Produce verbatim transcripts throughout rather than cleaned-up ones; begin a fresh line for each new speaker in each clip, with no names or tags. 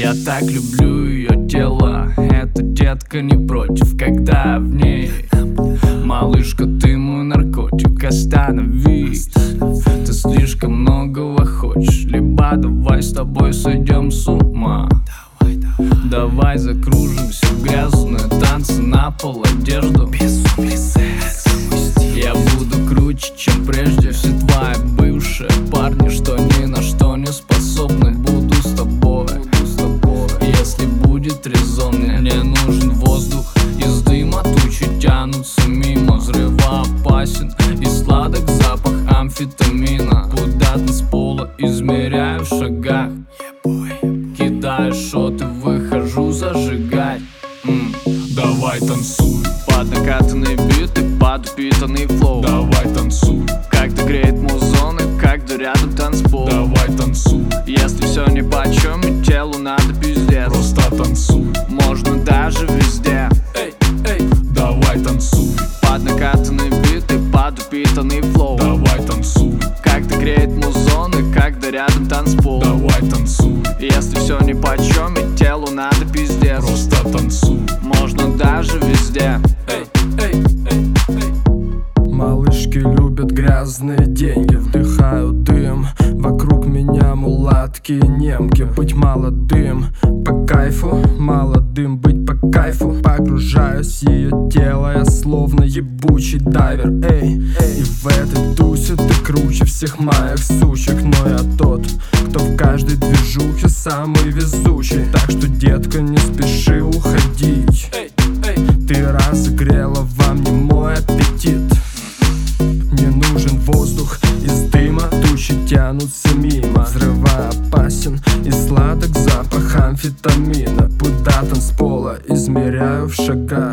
Я так люблю ее тело, эта детка не против, когда в ней. Малышка, ты мой наркотик, остановись. Ты слишком многого хочешь, либо давай с тобой сойдем с ума. Давай закружимся в грязные танцы на пол, одежду. Безумный секс. Я буду круче, чем прежде. Все твои бывшие парни, что ни на что не способны. Буду с тобой, если будет резон. Мне нужен воздух, из дыма тучи тянутся мимо. Взрывоопасен и сладок запах амфетамина. Куда танцпола измеряю в шагах. Кидаю шоты, выхожу зажигать. М, Давай танцуй под накатанные биты, под упитанный флоу. Давай танцуй, когда греет музон и когда рядом танцпол. Давай танцуй, если все ни почем и телу надо пиздец. Просто танцуй, можно даже везде. Эй, эй, давай танцуй под накатанные биты, под упитанный флоу. Давай танцуй, когда греет музон и когда рядом танцпол. Давай танцуй, если все ни почем и телу надо пиздец. Просто танцуй, можно даже везде. Эй, эй, эй, эй.
Малышки любят грязные деньги, вдыхают дым. Вокруг меня мулатки и немки. Быть молодым по кайфу, молодым быть по кайфу. Погружаюсь в ее тело, я словно ебучий дайвер. Эй, эй. И в этой тусе ты круче всех моих сучек. Но я тот, кто в каждой движухе самый везучий. Так что, детка, не спеши уходить.
Эй, эй.
Ты разогрела во мне мой аппетит. Мне нужен воздух, из дыма тучи тянутся мимо. Взрывоопасен и сладок запах амфетамина. Куда танцпола измеряю в шагах.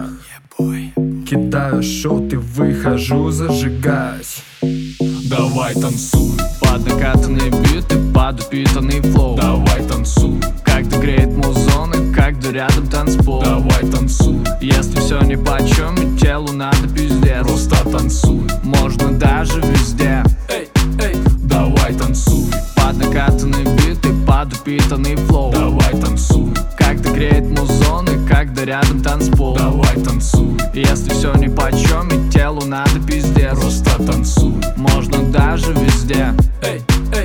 Кидаю шоты, выхожу зажигать.
Давай танцуй под накатанные биты, под упитанный флоу. Давай танцуй, когда греет музон и когда рядом танцпол. Давай танцуй, если все ни почем и телу надо пиздец. Просто танцуй, можно даже везде. Эй, эй, давай танцуй под накатанные биты, под упитанный флоу. Давай танцуй, когда греет музон и когда рядом танцпол. Давай танцуй, если все ни почем и телу надо пиздец. Просто танцуй, можно даже везде. Эй, эй.